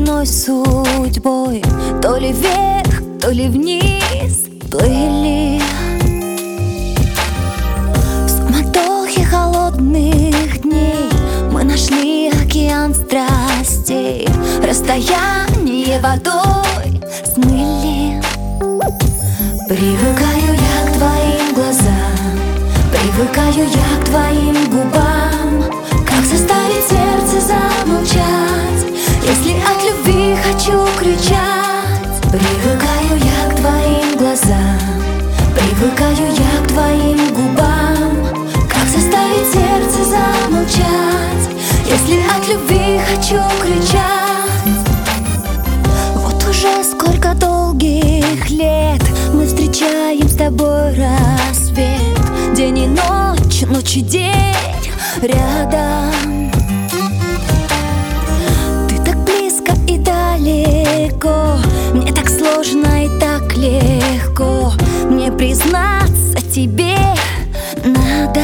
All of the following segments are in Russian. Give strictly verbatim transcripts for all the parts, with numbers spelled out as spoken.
одной судьбой, то ли вверх, то ли вниз плыли. В суматохе холодных дней мы нашли океан страстей, расстояние водой смыли. Привыкаю я к твоим глазам, привыкаю я к твоим губам. Как заставить сердце замолчать, если от любви хочу кричать? Привыкаю я к твоим глазам, привыкаю я к твоим губам. Как заставить сердце замолчать, если от любви хочу кричать? Вот уже сколько долгих лет мы встречаем с тобой рассвет. День и ночь, ночь и день рядом. Ты так близко и далеко, мне так сложно и так легко. Мне признаться тебе надо.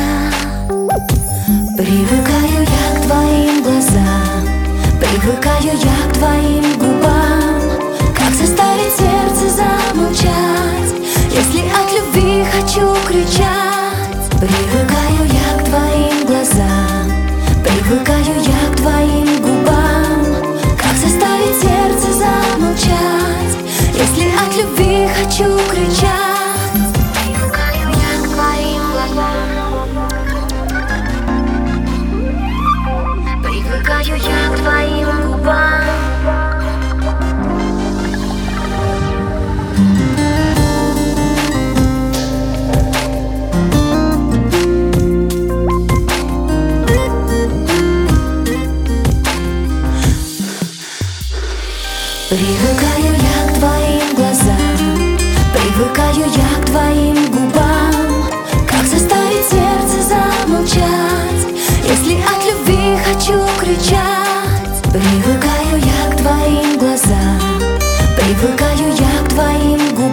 Привыкаю я к твоим глазам, привыкаю я к твоим губам. Как заставить сердце замолчать, если от любви хочу кричать? Привыкаю я к твоим глазам, привыкаю я к твоим губам. Как заставить сердце замолчать, если от любви хочу кричать? Привыкаю я к твоим глазам, привыкаю я к твоим губам. Привыкаю я к твоим глазам, привыкаю я к твоим губам. Как заставить сердце замолчать, если от любви хочу кричать? Привыкаю я к твоим глазам, привыкаю я к твоим губам.